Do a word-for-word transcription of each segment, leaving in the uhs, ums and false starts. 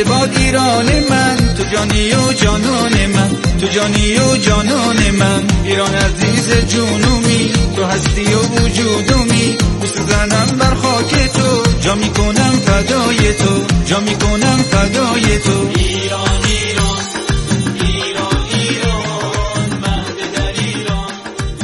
زنده باد ایران من، تو جانی و جانان من، تو جانی و جانان من. ایران عزیز جنومی، تو هستی و وجودمی، بوسه زنم بر خاک تو، جا میکنم فدای تو، جا میکنم فدای تو. ایران ایران ایران ایران مهد در ایران.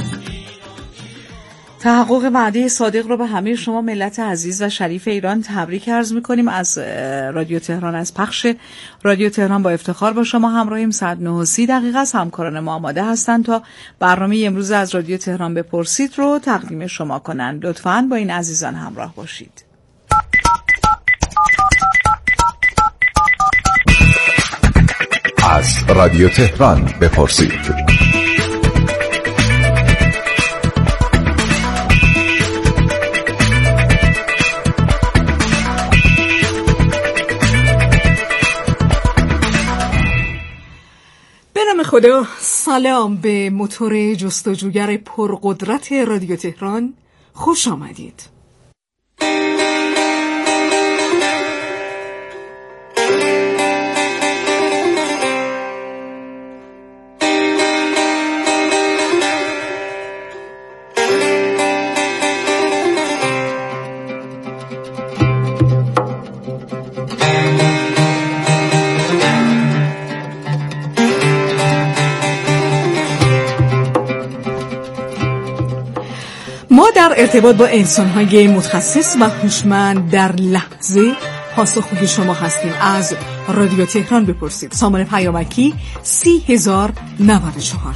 تحقق وعده صادق رو به همه شما ملت عزیز و شریف ایران تبریک عرض می‌کنیم. از رادیو تهران، از پخش رادیو تهران با افتخار با شما همراهیم. ساعت نه و سی دقیقه است. همکاران ما آماده هستند تا برنامه امروز از رادیو تهران بپرسید رو تقدیم شما کنند. لطفاً با این عزیزان همراه باشید. از رادیو تهران بپرسید. خدا سلام به موتور جستجوگر پرقدرت رادیو تهران، خوش آمدید. ما در ارتباط با انسان‌های متخصص و هوشمند در لحظه پاسخگوی شما هستیم. از رادیو تهران بپرسید. سامان پیامکی سی هزار نود و چهار.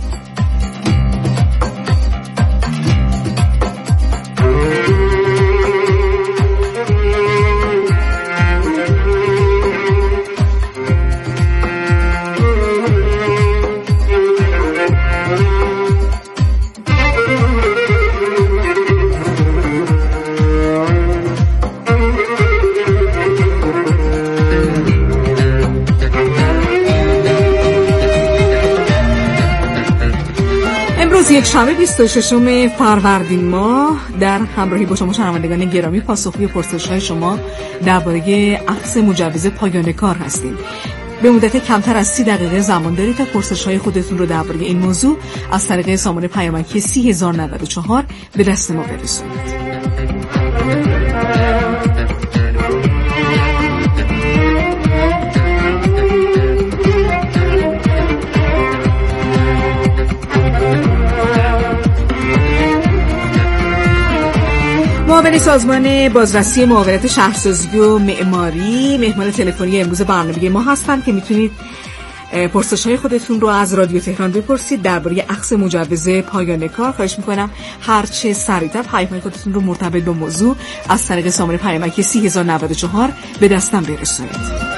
یک شنبه بیست و ششم فروردین ماه در همراهی با شما شنوندگان گرامی پاسخگوی پرسش‌های شما درباره اخذ مجوز پایان کار هستیم. به مدت کمتر از سی دقیقه زمان دارید تا پرسش‌های خودتون رو درباره این موضوع از طریق سامان پیامکی سی هزار نود و چهار به دست ما برسونید. معاون سازمان بازرسی معاونت شهرسازی و معماری مهمان تلفنی امروز برنامه ما هستند که میتونید پرسش‌های خودتون رو از رادیو تهران بپرسید درباره اخذ مجوز پایان کار. خواهش میکنم هر چه سریعتر پیام‌های خودتون رو مرتبط با موضوع از طریق سامان پیامکی سی هزار نود و چهار به دستم برسونید.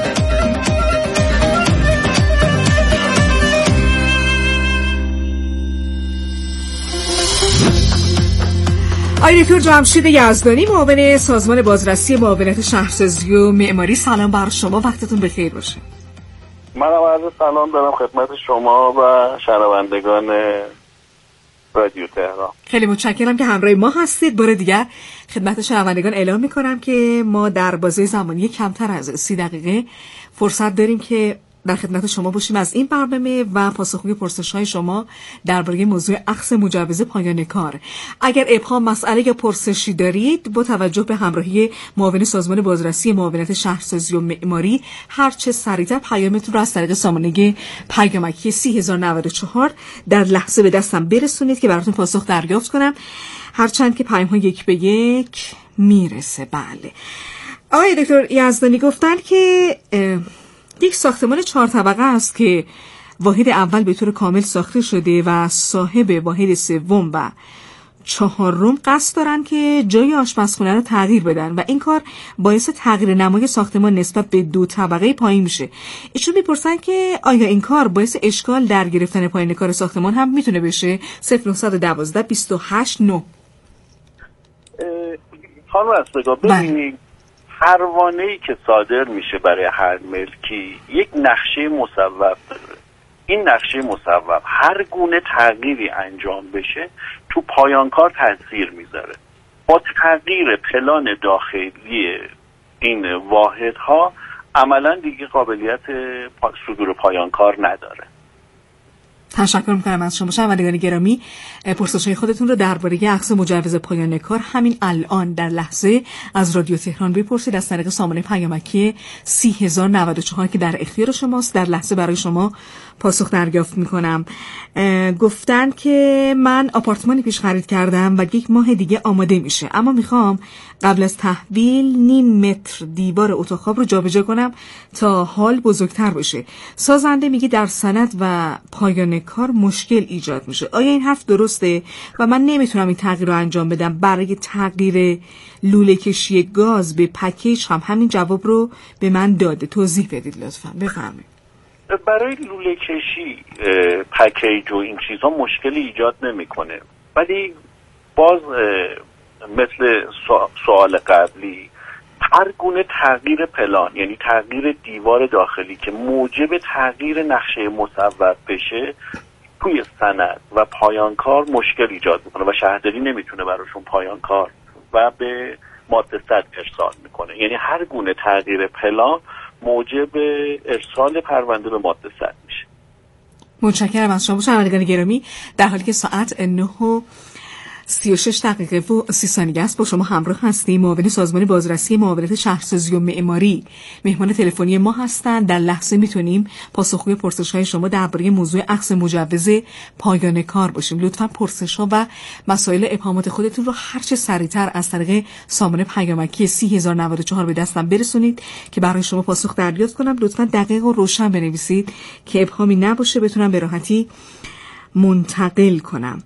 آقای دکتر جمشید یزدانی معاون سازمان بازرسی معاونت شهرسازی و معماری، سلام بر شما، وقتتون بخیر باشه. منم عرض سلام دارم خدمت شما و شنوندگان رادیو تهران. خیلی متشکرم که همراه ما هستید. بار دیگر خدمت شنوندگان اعلام میکنم که ما در بازه زمانی کمتر از سی دقیقه فرصت داریم که در خدمت شما باشیم از این برنامه و پاسخگوی پرسش‌های شما درباره موضوع اخذ مجوز پایان کار. اگر ابهام، مسئله یا پرسشی دارید با توجه به همراهی معاون سازمان بازرسی معاونت شهرسازی و معماری هر چه سریعتر پیامتون رو از طریق سامانه پیامکی سی هزار نود و چهار در لحظه به دستم برسونید که براتون پاسخ دریافت کنم، هرچند که پیام‌ها یک به یک میرسه. بله آقای دکتر یزدانی گفتن که یک ساختمان چهار طبقه است که واحد اول به طور کامل ساخته شده و صاحب واحد سوم و چهارم قصد دارن که جای آشپزخانه رو تغییر بدن و این کار باعث تغییر نمای ساختمان نسبت به دو طبقه پایین میشه. ایشون میپرسن که آیا این کار باعث اشکال در گرفتن پایین کار ساختمان هم میتونه بشه؟ صفر نه یک دو بیست و هشت نه. خانم اسبگاه ببینید، پروانه‌ای که صادر میشه برای هر ملکی یک نقشه مصوب داره. این نقشه مصوب هر گونه تغییری انجام بشه تو پایان کار تاثیر میذاره. با تغییر پلان داخلی این واحدها عملا دیگه قابلیت پا... صدور پایان کار نداره. تشکر میکنم از شما. شنوندگان گرامی، پرسش‌های خودتون رو درباره اخذ مجوز پایان کار همین الان در لحظه از رادیو تهران بپرسید از طریق سامانه پیامکی سی هزار و نود و چهار که در اختیار شماست. در لحظه برای شما پاسخ دریافت میکنم. گفتن که من آپارتمانی پیش خرید کردم و یک ماه دیگه آماده میشه، اما میخوام قبل از تحویل نیم متر دیوار اتاق خواب رو جابجا کنم تا حال بزرگتر بشه. سازنده میگه در سند و پایان کار مشکل ایجاد میشه. آیا این حرف درسته و من نمیتونم این تغییر رو انجام بدم؟ برای تغییر لوله کشی گاز به پکیج هم همین جواب رو به من داده. توضیح بدید لطفا. بفرمایید. برای لوله کشی پکیج و این چیزها مشکلی ایجاد نمیکنه، ولی باز مثل سوال قبلی هر گونه تغییر پلان، یعنی تغییر دیوار داخلی که موجب تغییر نقشه مصوب بشه، توی سند و پایان کار مشکل ایجاد میکنه و شهرداری نمیتونه براشون پایان کار و به ماده صد ارسال میکنه. یعنی هر گونه تغییر پلان موجب ارسال پرونده به ماده صد میشه. متشکرم از شما. شنوندگان گرامی، در حالی که ساعت نه و سی و شش دقیقه و سی ثانیه است با شما همراه هستیم. معاون سازمان بازرسی معاونت شهرسازی و معماری مهمان تلفنی ما هستند. در لحظه میتونیم پاسخگوی پرسش‌های شما درباره موضوع اخذ مجوز پایان کار باشیم. لطفاً پرسش‌ها و مسائل ابهامات خودتون رو هر چه سریعتر از طریق سامانه پیامکی سی هزار و نود و چهار به دستم برسونید که برای شما پاسخ دریافت کنم. لطفاً دقیق و روشن بنویسید که ابهامی نباشه، بتونم به راحتی منتقل کنم.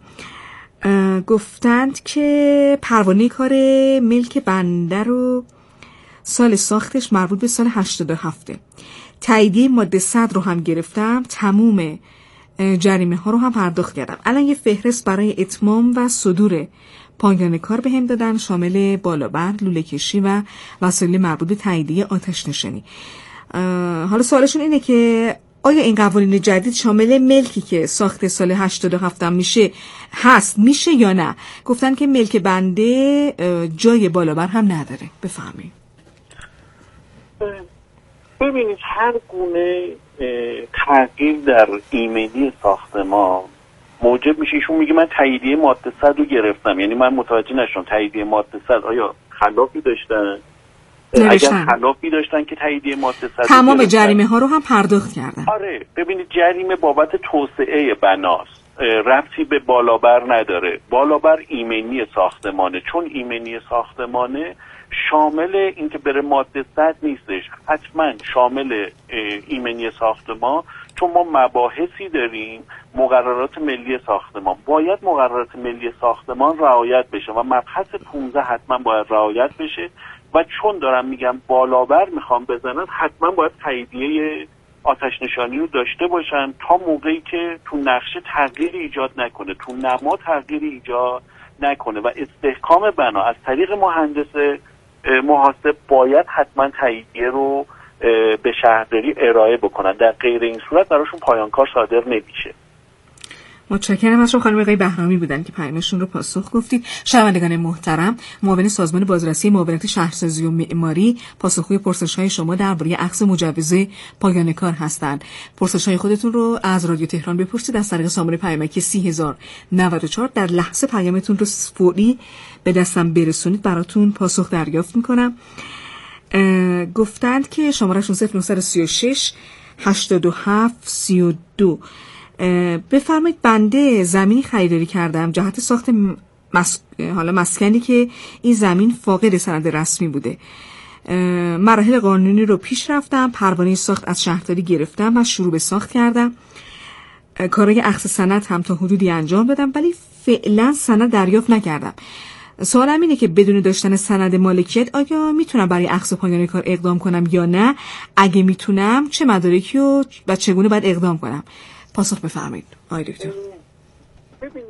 گفتند که پروانه کار ملک بنده رو سال ساختش مربوط به سال هشتاد و هفت. تاییدیه ماده صد رو هم گرفتم، تموم جریمه ها رو هم پرداخت کردم. الان یه فهرست برای اتمام و صدور پایان کار بهم دادن، شامل بالابر، لوله کشی و وسایل مربوط به تاییدیه آتش نشانی. حالا سوالشون اینه که آیا این قوانین جدید شامل ملکی که ساخت سال هشتاد و هفت میشه هست میشه یا نه؟ گفتن که ملک بنده جای بالابر هم نداره. بفهمید. ببینید هر گونه تغییر در ایمنی ساختمان موجب میشه. ایشون میگه من تاییدیه ماده صد رو گرفتم، یعنی من متوجه نشدم تاییدیه ماده صد آیا خلافی داشتن؟ نوشتن. اگر خلافی داشتن که تاییدیه ماده صد تمام جریمه ها رو هم پرداخت کردن. آره ببینید جریمه بابت توسعه بناست، ربطی به بالابر نداره. بالابر ایمنی ساختمانه، چون ایمنی ساختمانه شامل اینکه بره ماده صد نیستش، حتما شامل ایمنی ساختمان، چون ما مباحثی داریم. مقررات ملی ساختمان باید مقررات ملی ساختمان رعایت بشه و مبحث پانزده حتما باید رعایت بشه و چون دارم میگم بالابر میخوام بزنن حتما باید تاییدیه آتش نشانی رو داشته باشن تا موقعی که تو نقشه تغییری ایجاد نکنه، تو نما تغییری ایجاد نکنه و استحکام بنا از طریق مهندس محاسب باید حتما تاییدیه رو به شهرداری ارائه بکنن. در غیر این صورت براشون پایان کار صادر نمیشه. متشکرم از شما. خانم آقای بهرامی بودن که پیامشون رو پاسخ گفتید. شنوندگان محترم، معاون سازمان بازرسی معاونت شهرسازی و معماری پاسخگوی پرسش‌های شما درباره اخذ مجوز پایان کار هستند. پرسش‌های خودتون رو از رادیو تهران بپرسید از طریق سامانه پیامکی سی هزار و نود و چهار. در لحظه پیامتون رو فوری به دستم برسونید، براتون پاسخ دریافت می‌کنم. گفتند که شماره‌شون صفر نه سه شش هشتاد و هفت سی و دو. بفرمایید. بنده زمینی خریداری کردم جهت ساخت مس... حالا مسکنی که این زمین فاقد سند رسمی بوده. مراحل قانونی رو پیش رفتم، پروانه ساخت از شهرداری گرفتم و شروع به ساخت کردم. کارهای اخذ سند هم تا حدودی انجام دادم ولی فعلا سند دریافت نکردم. سوالم اینه که بدون داشتن سند مالکیت آیا میتونم برای اخذ پایان کار اقدام کنم یا نه؟ اگه میتونم چه مدارکی و, و چگونه باید اقدام کنم؟ پاسخ بفرمایید آقای دکتر. ببینید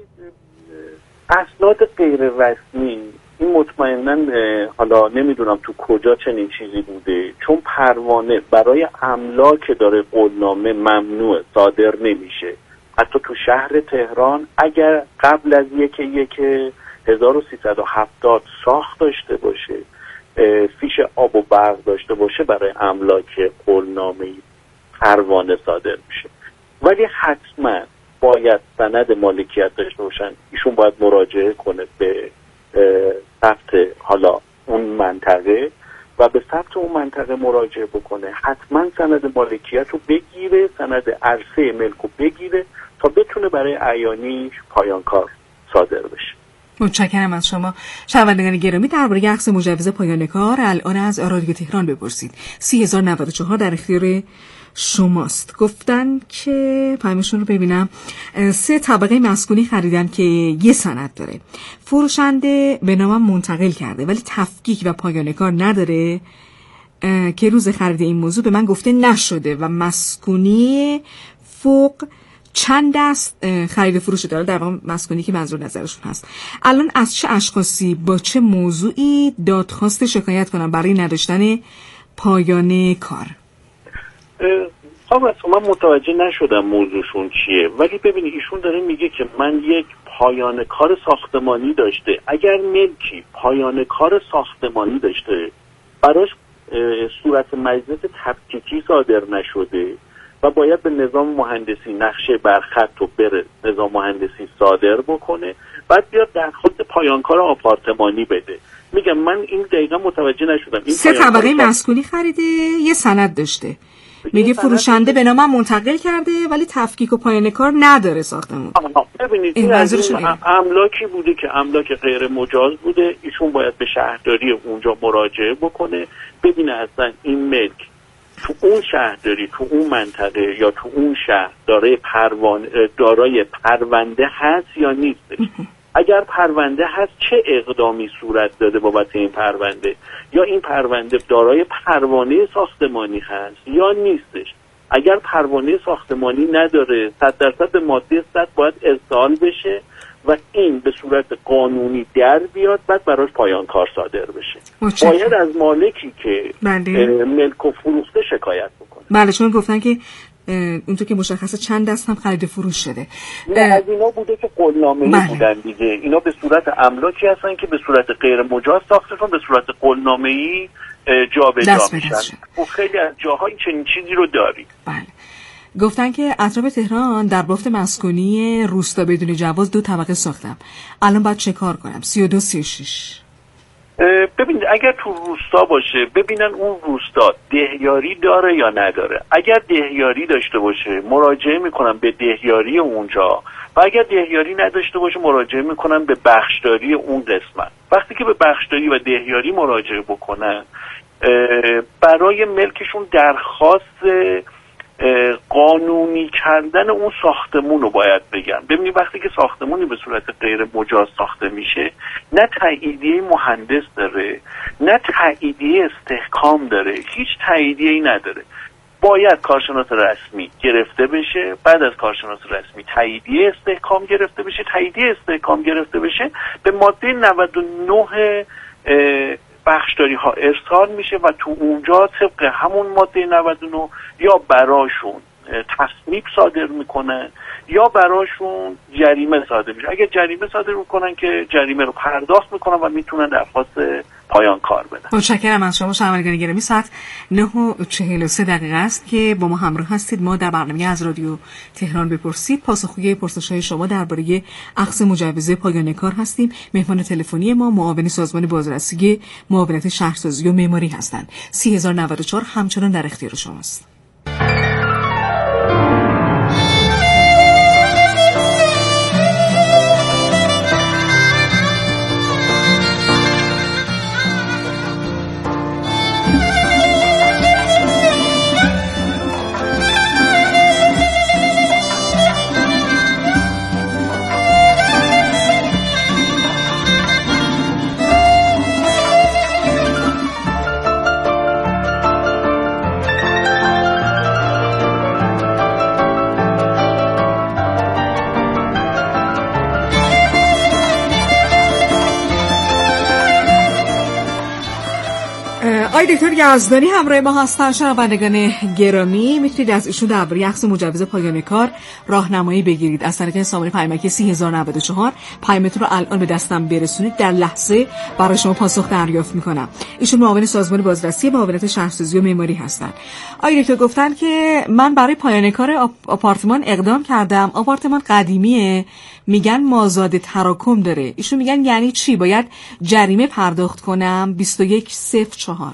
اسناد غیر رسمی این مطمئناً حالا نمیدونم تو کجا چنین چیزی بوده، چون پروانه برای املاک داره قولنامه ممنوع صادر نمیشه. حتی تو شهر تهران اگر قبل از یک یک هزار و سیصد و هفتاد ساخت داشته باشه فیش آب و برق داشته باشه برای املاک قولنامه‌ای پروانه صادر میشه. ولی حتما باید سند مالکیت داشته باشن. ایشون باید مراجعه کنه به ثبت حالا اون منطقه و به ثبت اون منطقه مراجعه بکنه. حتما سند مالکیت رو بگیره، سند عرصه ملک رو بگیره تا بتونه برای اعیانیش پایان کار صادر بشه. متشکرم از شما. شنوندگان گرامی، درباره اخذ مجوز پایان کار الان از رادیو تهران بپرسید. سی هزار و نود و چهار در اختیار شماست. گفتن که پیامشون رو ببینم. سه طبقه مسکونی خریدن که یه سند داره. فروشنده به نامم منتقل کرده ولی تفکیک و پایان کار نداره که روز خرید این موضوع به من گفته نشده و مسکونی فوق چند دست خرید فروش داره، در واقع مسکونی که منظور نظرشون هست. الان از چه اشخاصی با چه موضوعی دادخواست شکایت کنم برای نداشتن پایان کار؟ خب من متوجه نشدم موضوعشون چیه، ولی ببینید ایشون داره میگه که من یک پایان کار ساختمانی داشته. اگر ملکی پایان کار ساختمانی داشته براش صورت مجلس تفکیکی صادر نشده و باید به نظام مهندسی نقشه برخط رو بره نظام مهندسی صادر بکنه، بعد بیاد درخواست پایانکار آپارتمانی بده. میگم من این دقیقا متوجه نشدم. این سه طبقه مسکونی خریده، یه سند داشته، میگه فروشنده به نامم منتقل کرده ولی تفکیک و پایان کار نداره ساختمون. ببینید این از این املاکی بوده که املاک غیر مجاز بوده. ایشون باید به شهرداری اونجا مراجعه بکنه ببینه اصلا این ملک تو اون شهرداری، تو اون منطقه یا تو اون شهر دارای پروانه دارای پرونده هست یا نیستش. اگر پرونده هست چه اقدامی صورت داده بابت این پرونده، یا این پرونده دارای پروانه ساختمانی هست یا نیستش. اگر پروانه ساختمانی نداره صد درصد به ماده صد باید ارسال بشه و این به صورت قانونی در بیاد، بعد براش پایان کار صادر بشه. مچه. باید از مالکی که ملک و فروخته شکایت بکنه. بله، چون گفتن که اونطور که مشخصه چند دست هم خرید فروش شده. نه از اینا بوده که قولنامه‌ای بله. بودن دیگه. اینا به صورت املاکی هستن که به صورت غیر مجاز ساخته شدن، به صورت قولنامه‌ای جابجا میشن. و خیلی از جاهای چنین چیزی رو داریم. بله. گفتن که اطراف تهران در بافت مسکونی روستا بدون جواز دو طبقه ساختم. الان باید چه کار کنم؟ سی و دو سی و شش. ببینید اگر تو روستا باشه ببینن اون روستا دهیاری داره یا نداره. اگر دهیاری داشته باشه مراجعه میکنن به دهیاری اونجا و اگر دهیاری نداشته باشه مراجعه میکنن به بخشداری اون قسمت. وقتی که به بخشداری و دهیاری مراجعه بکنن برای ملکشون درخواست قانونی کردن اون ساختمون رو باید بگم. ببینید وقتی که ساختمونی به صورت غیر مجاز ساخته میشه نه تاییدیه مهندس داره نه تاییدیه استحکام داره، هیچ تاییدیه‌ای نداره. باید کارشناس رسمی گرفته بشه، بعد از کارشناس رسمی تاییدیه استحکام گرفته بشه، تاییدیه استحکام گرفته بشه به ماده نود و نه بخشداری ها ارسال میشه و تو اونجا طبق همون ماده نود و نه یا براشون تصنیف صادر میکنن یا براشون جریمه صادر میشه. اگر جریمه صادر میکنن که جریمه رو پرداخت میکنن و میتونن درخواست پایان کار بدن. متشکرم از شما شنوندگان گرامی. ساعت نه و چهل و سه دقیقه است که با ما همراه هستید. ما در برنامه از رادیو تهران بپرسید پاسخگوی پرسش‌های شما درباره اخذ مجوز پایان کار هستیم. مهمان تلفنی ما معاون سازمان بازرسی معاونت شهرسازی و معماری هستند. سی هزار و نود و چهار همچنان در اختیار شماست. آقای دکتر یزدانی همراه ما هستن. شنوندگان گرامی، میتونید از ایشون درباره اخذ مجوز پایان کار راهنمایی بگیرید از طریق سامانه پیامکی سه هزار و نود و چهار. پیامتون رو الان به دستم برسونید، در لحظه برای شما پاسخ دریافت میکنم. ایشون معاون سازمان بازرسی معاونت شهرسازی و معماری هستن. آقای دکتر گفتن که من برای پایان کار آپارتمان اقدام کردم، آپارتمان قدیمیه، میگن مازاد تراکم داره. ایشون میگن یعنی چی؟ باید جریمه پرداخت کنم؟ بیست و یک صفر چهار.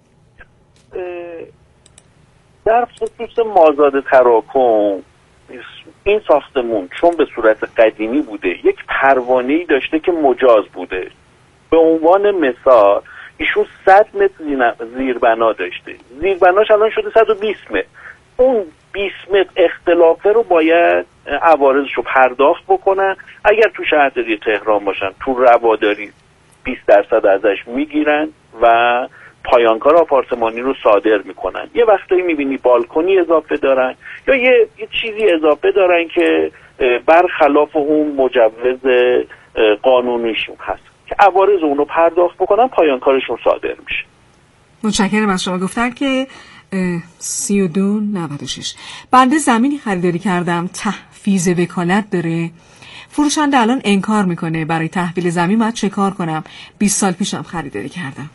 در خصوص مازاد تراکم، این ساختمون چون به صورت قدیمی بوده، یک پروانه‌ای داشته که مجاز بوده. به عنوان مثال ایشون صد متر زیربنا داشته، زیربناش الان شده صد و بیست متر. اون بیست متر اختلافه رو باید عوارضش رو پرداخت بکنن. اگر تو شهرداری تهران باشن، تو رواداری بیست درصد ازش میگیرن و پایانکار آپارتمانی رو صادر میکنن. یه وقتایی میبینی بالکنی اضافه دارن یا یه, یه چیزی اضافه دارن که برخلاف اون مجوز قانونیشون هست که عوارض اون رو پرداخت بکنن، پایانکارشون صادر میشه. متشکرم از شما. گفتن که سی و دو نود و شش بنده زمینی خریداری کردم، تحفیظ وکالت داره، فروشنده الان انکار میکنه. برای تحویل زمین باید چه کار کنم؟ بیست سال پیشم خریداری کردم.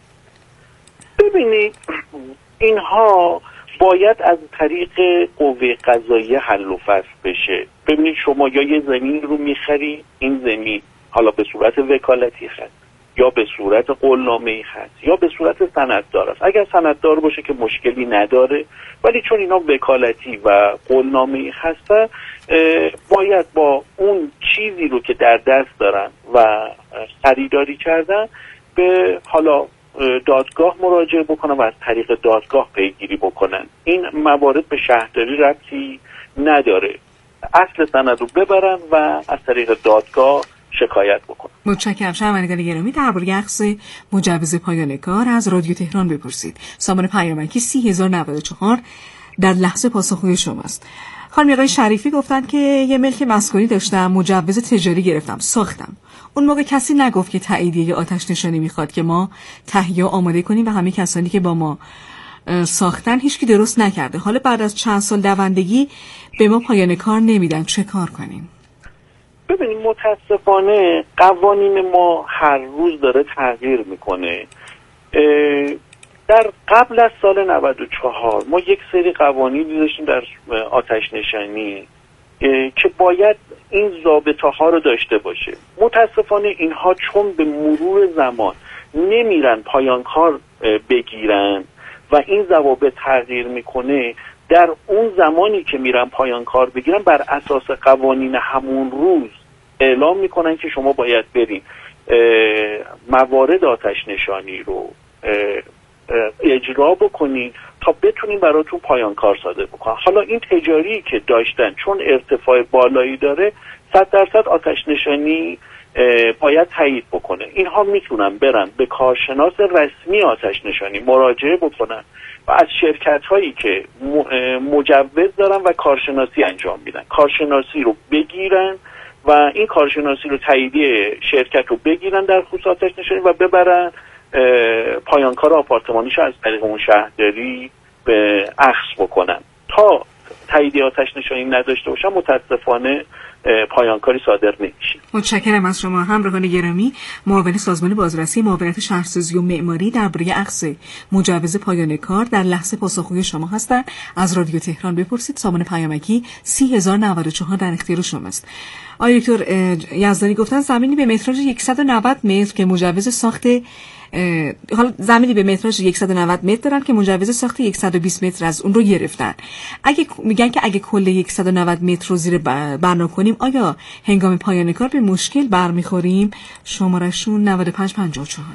ببینید، اینها باید از طریق قوه قضاییه حل و فصل بشه. ببینید شما یا یه زمین رو میخری، این زمین حالا به صورت وکالتی هست یا به صورت قولنامه‌ای هست یا به صورت سنددار است. اگر سنددار باشه که مشکلی نداره، ولی چون اینا وکالتی و قولنامه‌ای هستن، باید با اون چیزی رو که در دست دارن و خریداری کردن به حالا دادگاه مراجعه بکنن و از طریق دادگاه پیگیری بکنن. این موارد به شهرداری ربطی نداره. اصل سند رو ببرن و از طریق دادگاه شکایت بکنن. متشکرم. شنوندگان گرامی، درباره اخذ مجوز پایان کار از رادیو تهران بپرسید. سامانه پیامکی سه هزار و نود و چهار در لحظه پاسخگوی شماست. خانم آقای شریفی گفتن که یه ملک مسکونی داشتم، مجوز تجاری گرفتم، ساختم. اون موقع کسی نگفت که تاییدیه آتش نشانی میخواد که ما تهیه آماده کنیم و همه کسانی که با ما ساختن هیچکی درست نکرده. حالا بعد از چند سال دوندگی به ما پایان کار نمیدن، چه کار کنیم؟ ببینید، متاسفانه قوانین ما هر روز داره تغییر میکنه. در قبل از سال نود و چهار ما یک سری قوانینی داشتیم در آتش نشانی که باید این ضابطه ها رو داشته باشه. متاسفانه اینها چون به مرور زمان نمیرن پایانکار بگیرن و این ضوابط تغییر میکنه، در اون زمانی که میرن پایانکار بگیرن بر اساس قوانین همون روز اعلام میکنن که شما باید برین موارد آتش نشانی رو اجرا بکنین تا بتونین براتون پایانکار صادر بکنن. حالا این تجاری که داشتن چون ارتفاع بالایی داره، صد درصد آتش نشانی باید تایید بکنه. اینها میتونن برن به کارشناس رسمی آتش نشانی مراجعه بکنن و از شرکت هایی که مجوز دارن و کارشناسی انجام میدن، کارشناسی رو بگیرن و این کارشناسی رو تاییدیه شرکت رو بگیرن در خصوص آتش نشانی و ببرن پایانکار آپارتمانیش از طریق اون شهرداری به اخذ بکنن. تا تاییدیه آتش نشانی نداشته باشن متاسفانه پایانکاری صادر نمیشه. متشکرم از شما. همراهان گرامی، معاون سازمان بازرسی معاونت شهرسازی و معماری درباره اخذ مجوز پایان کار در لحظه پاسخگوی شما هستند. از رادیو تهران بپرسید. سامانه پیامکی سه هزار و نود و چهار در اختیار شماست. آقای دکتر یزدانی گفتن زمینی به متراژ صد و نود متر که مجوز ساخت حالا زمینی به متراژ صد و نود متر دارن که مجوز ساخت صد و بیست متر از اون رو گرفتن. اگه میگن که اگه کل صد و نود متر رو زیر بنا کنیم، آیا هنگام پایان کار به مشکل برمیخوریم؟ شمارهشون نود و پنج پنجاه و چهار.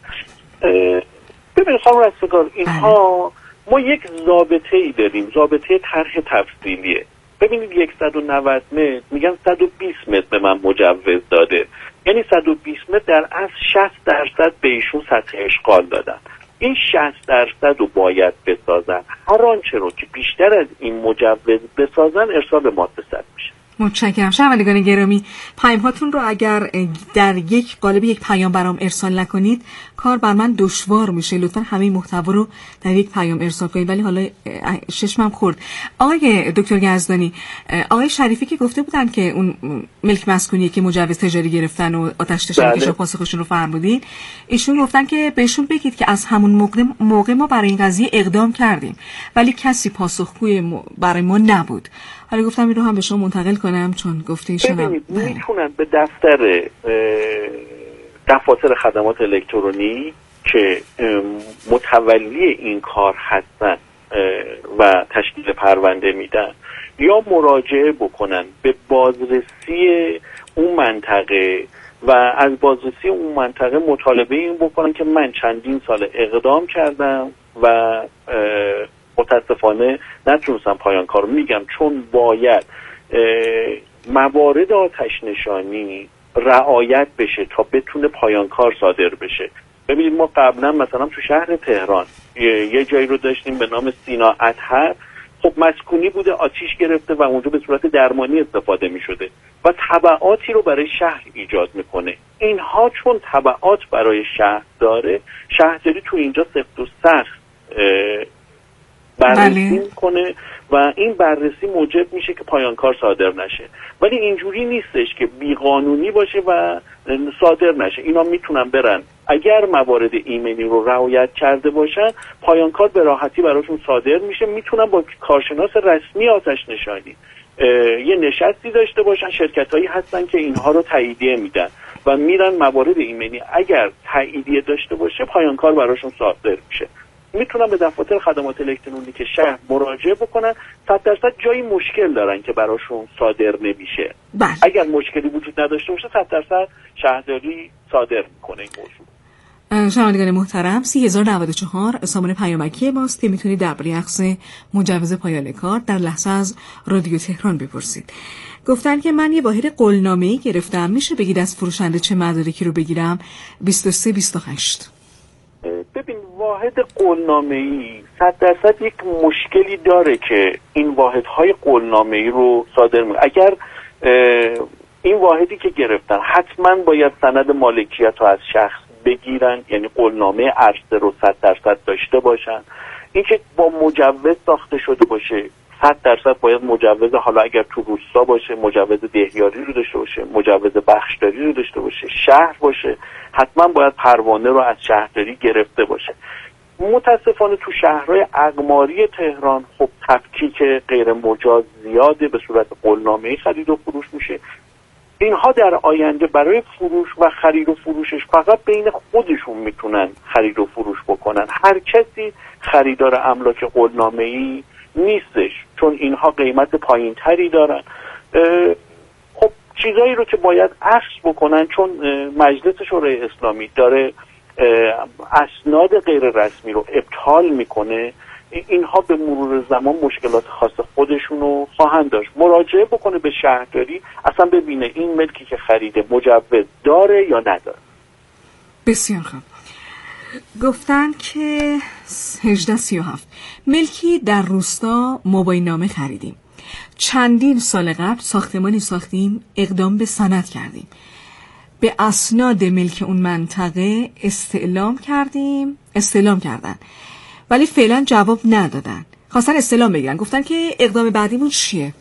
ببین خانم رستگار، اینها ما یک ضابطه‌ای داریم، ضابطه طرح تفصیلیه. ببینید صد و نود متر میگن صد و بیست متر به من مجوز داده، یعنی صد و بیست متر در اصل شصت درصد به ایشون سطح اشغال دادن. این شصت درصد رو باید بسازن. هر آنچه رو که بیشتر از این مجوز بسازن ارسال به ماده صد میشه. متشکرم. شنوندگان گرامی، پیام هاتون رو اگر در یک قالب یک پیام برام ارسال نکنید کار بر من دشوار میشه. لطفا همه محتوا رو در یک پیام ارسال کنید. ولی حالا ششمم خورد. آقای دکتر یزدانی، آقای شریفی که گفته بودن که اون ملک مسکونی که مجوز تجاری گرفتن و آتش نشانی کشیدن پاسخشون رو فرمودین، ایشون گفتن که بهشون بگید که از همون موقع, موقع ما برای این قضیه اقدام کردیم ولی کسی پاسخگوی برای ما نبود. حالا گفتم این رو هم به شما منتقل کنم چون گفته ایشون هم میتونن به دفتر دفاتر خدمات الکترونی که متولی این کار هستن و تشکیل پرونده میدن یا مراجعه بکنن به بازرسی اون منطقه و از بازرسی اون منطقه مطالبه این بکنن که من چندین سال اقدام کردم و متاسفانه نتونستم پایان کار میگم چون باید موارد آتش نشانی رعایت بشه تا بتونه پایان کار صادر بشه. ببینید ما قبلا مثلا تو شهر تهران یه جایی رو داشتیم به نام سینا اطهر، خب مسکونی بوده، آتش گرفته و اونجا به صورت درمانی استفاده می شده و تبعاتی رو برای شهر ایجاد میکنه. اینها چون تبعات برای شهر داره، شهرداری تو اینجا سفت و سخت بررسی میکنه و این بررسی موجب میشه که پایان کار صادر نشه. ولی اینجوری نیستش که بیقانونی باشه و صادر نشه. اینا میتونن برن اگر موارد ایمنی رو رعایت کرده باشن پایان کار به راحتی براشون صادر میشه. میتونن با کارشناس رسمی آتش نشانی یه نشستی داشته باشن، شرکت هایی هستن که اینها رو تاییدیه میدن و میرن موارد ایمنی اگر تاییدیه داشته باشه پایان کار براشون صادر میشه. میتونن به دفاتر خدمات الکترونیک شهر مراجعه بکنن. صد درصد جایی مشکل دارن که براشون صادر نمیشه. بله. اگر مشکلی وجود نداشته باشه صد درصد شهرداری صادر میکنه این موضوع. شنوندگان محترم، سی هزار و نود و چهار سامان پیامکی ماست که میتونید درباره اخذ مجوز پایان کار در لحظه از رادیو تهران بپرسید. گفتن که من یه واحد قولنامه‌ای گرفتم، میشه بگید از فروشنده چه مدارکی رو بگیرم؟ بیست و سه بیست و هشت. ببین واحد قولنامه‌ای صد درصد یک مشکلی داره که این واحدهای قولنامه‌ای رو صادر می. اگر این واحدی که گرفتن حتما باید سند مالکیت رو از شخص بگیرن، یعنی قولنامه عرضه رو صد درصد داشته باشن. این که با مجوز ساخته شده باشه صد درصد باید مجوز، حالا اگر تو روستا باشه مجوز دهیاری رو داشته باشه، مجوز بخشداری رو داشته باشه، شهر باشه حتما باید پروانه رو از شهرداری گرفته باشه. متاسفانه تو شهرهای اقماری تهران خب تفکیک غیر مجاز زیاده، به صورت قولنامه‌ای خرید و فروش میشه. اینها در آینده برای فروش و خرید و فروشش فقط بین خودشون میتونن خرید و فروش بکنن. هر کسی خریدار املاک قولنامه‌ای نیستش چون اینها قیمت پایین تری دارن. خب چیزایی رو که باید عکس بکنن چون مجلس شورای اسلامی داره اسناد غیر رسمی رو ابطال میکنه، اینها به مرور زمان مشکلات خاص خودشونو خواهند داشت. مراجعه بکنه به شهرداری اصلا ببینه این ملکی که خریده مجوز داره یا نداره. بسیار خوب. گفتن که هجده سی و هفت ملکی در روستا موبایل نامه خریدیم، چندین سال قبل ساختمانی ساختیم، اقدام به سند کردیم، به اسناد ملک اون منطقه استعلام کردیم استعلام کردن ولی فعلا جواب ندادن. خواستن استعلام بگیرن، گفتن که اقدام بعدیمون چیه؟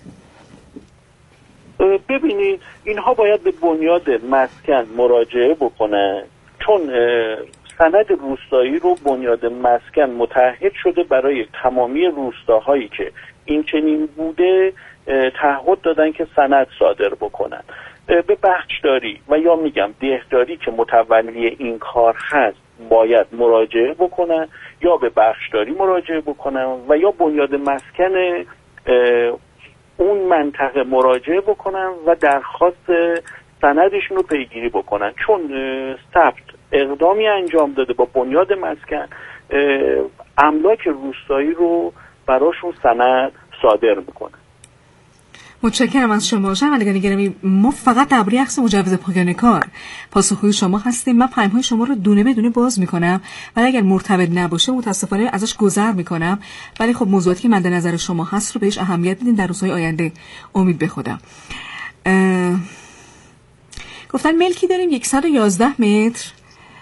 ببینید اینها باید به بنیاد مسکن مراجعه بکنن چون سند روستایی رو بنیاد مسکن متعهد شده برای تمامی روستاهایی که این چنین بوده تعهد دادن که سند صادر بکنن. به بخشداری و یا میگم دهداری که متولی این کار هست باید مراجعه بکنن یا به بخشداری مراجعه بکنن و یا بنیاد مسکن اون منطقه مراجعه بکنن و درخواست سندشون رو پیگیری بکنن چون ثبت اقدامی انجام داده با بنیاد مسکن املاک روستایی رو براشون سند صادر میکنن. متشکرم از شما. شنوندگان گرامی، ما فقط درباره اخذ مجوز پایان کار پاسخگوی شما هستیم. من پیام‌های شما رو دونه به دونه باز میکنم ولی اگر مرتبط نباشه متاسفانه ازش گذر میکنم. ولی خب موضوعاتی که مد نظر شما هست رو بهش اهمیت بدین در روزهای آینده، امید به خدا. گفتن ملکی داریم صد و یازده متر،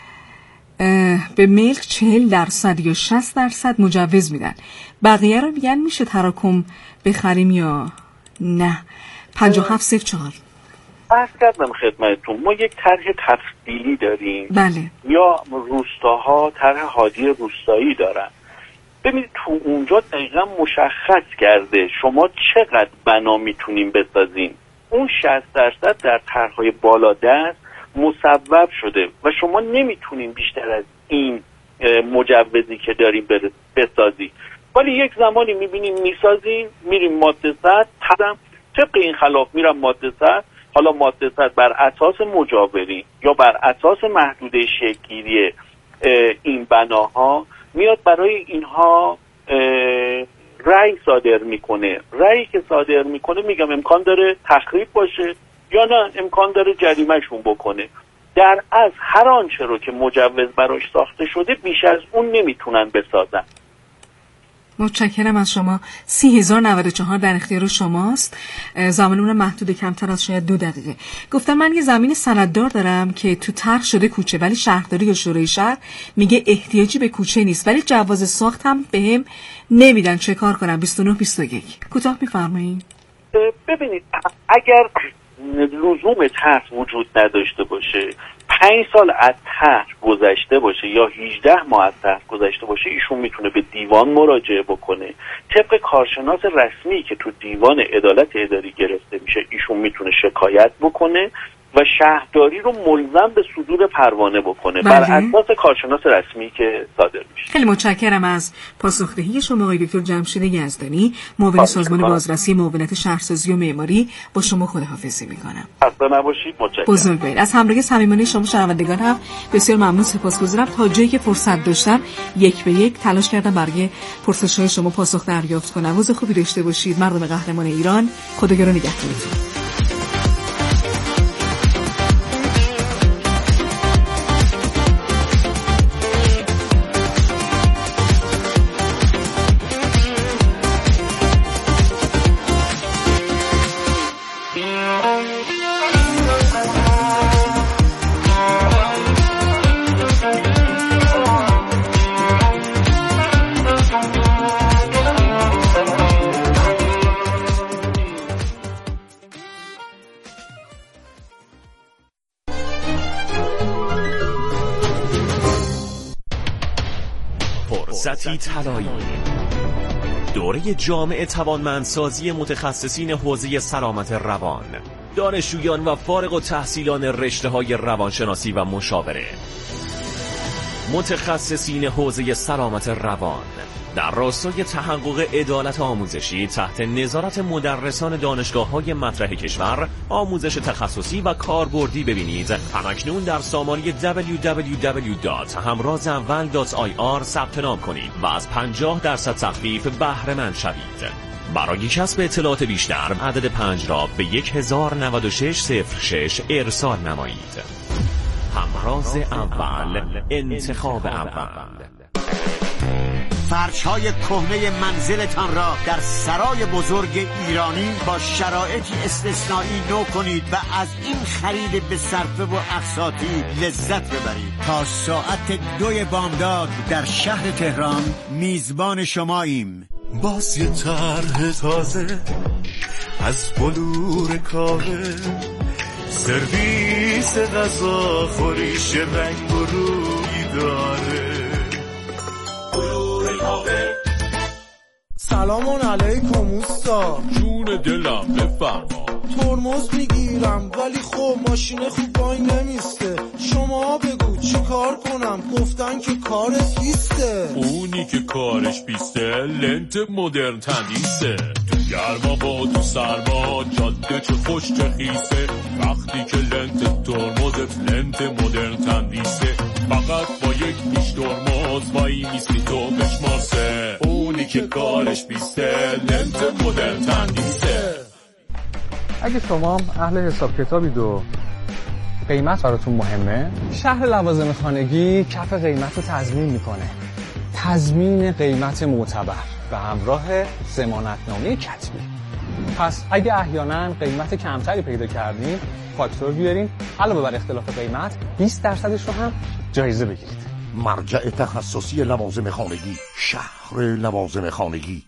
به ملک چهل درصد یا شصت درصد مجوز میدن، بقیه رو میگن میشه تراکم بخریم یا نه. پنجاه و هفت صفر چهار عرض کردم خدمتتون ما یک طرح تفصیلی داریم. بله. یا روستاها طرح هادی روستایی دارن. ببینید تو اونجا دقیقا مشخص کرده شما چقدر بنا میتونیم بسازیم. اون شصت درصد در طرحهای بالادست مصوب شده و شما نمیتونیم بیشتر از این مجوزی که داریم بسازی. ولی یک زمانی میبینیم میسازیم، میریم ماده صد تدم طبق این خلاف میرم ماده صد. حالا ماده صد بر اساس مجاوری یا بر اساس محدوده شکل‌گیری این بناها میاد برای اینها رأی صادر میکنه. رأیی که صادر میکنه میگم امکان داره تخریب باشه یا نه امکان داره جریمهشون بکنه. در از هر آنچه رو که مجوز براش ساخته شده بیش از اون نمیتونن بسازن. متشکرم از شما. سی هزار نود و چهار در اختیار شماست. زمانمون محدود، کمتر از شاید دو دقیقه. گفتم من یه زمین سنددار دارم که تو طرح شده کوچه، ولی شهرداری یا شورای شهر میگه احتیاجی به کوچه نیست، ولی جواز ساخت هم بهم نمیدن. چه کار کنم؟ بیست و نه بیست و یک کوتاه میفرمایید. ببینید اگر لزوم طرح وجود نداشته باشه، پنج سال از طرح گذشته باشه یا هجده ماه از طرح گذشته باشه، ایشون میتونه به دیوان مراجعه بکنه. طبق کارشناس رسمی که تو دیوان عدالت اداری گرفته میشه ایشون میتونه شکایت بکنه و شهرداری رو ملزم به صدور پروانه بکنه بر اساس کارشناس رسمی که صادر میشه. خیلی متشکرم از پاسخدهی شما آقای دکتر جمشید یزدانی، معاون سازمان بازرسی معاونت شهرسازی و معماری. با شما خداحافظی میکنم. خسته نباشید. متشکرم. بزرگ باشید. از همراهی صمیمانه شما شنوندگان هم بسیار ممنون، سپاسگزارم. تا جایی که فرصت داشتم یک به یک تلاش کردم برای پرسش‌های شما پاسخ دریافت کنم. روز خوبی داشته باشید مردم قهرمان ایران. خداگرا نگهدارتون. فرصتی طلایی، دوره جامع توانمندسازی متخصصین حوزه سلامت روان، دانشجویان و فارغ التحصیلان رشته‌های روانشناسی و مشاوره، متخصصین حوزه سلامت روان در راستای تحقق عدالت آموزشی تحت نظارت مدرسان دانشگاه‌های مطرح کشور. آموزش تخصصی و کاربردی ببینید همکنون در سامانه دبلیو دبلیو دبلیو دات همراز اول دات آی آر ثبت نام کنید و از پنجاه درصد تخفیف بهره مند شوید. برای کسب اطلاعات بیشتر عدد پنج را به یک هزار و نود و شش صفر شش ارسال نمایید. همراز اول، انتخاب اول. فرش‌های کهنه منزلتان را در سرای بزرگ ایرانی با شرایطی استثنایی نو کنید و از این خرید به صرفه و اقساطی لذت ببرید. تا ساعت دوی بامداد در شهر تهران میزبان شماییم. باز یه طرح تازه از بلور کاوه، سرویس غذا خوریش رنگ و روی داره. سلام علیکم اوستا. جون دلم بفرما. ترمز میگیرم ولی خب ماشین خوب وای نمیسته. شما بگو چی کار کنم؟ گفتن که کارت بیسته. اونی که کارش بیسته لنت مدرن تندیسه. تو گرما با تو سرما جاده چه خوش چه خیسه. وقتی که لنت ترمزت لنت مدرن تندیسه، فقط با یک نیش ترمز وای میستی تو بشماسه. اونی که کارش بیسته لنت مدرن تندیسه. اگه شما اهل حساب کتابید و قیمت براتون مهمه، شهر لوازم خانگی کف قیمت رو تضمین میکنه. تضمین قیمت معتبر به همراه ضمانتنامه کتبی. پس اگه احیانا قیمت کمتری پیدا کردین فاکتور بیارین، علاوه بر اختلاف قیمت بیست درصدش رو هم جایزه بگیرید. مرجع تخصصی لوازم خانگی، شهر لوازم خانگی،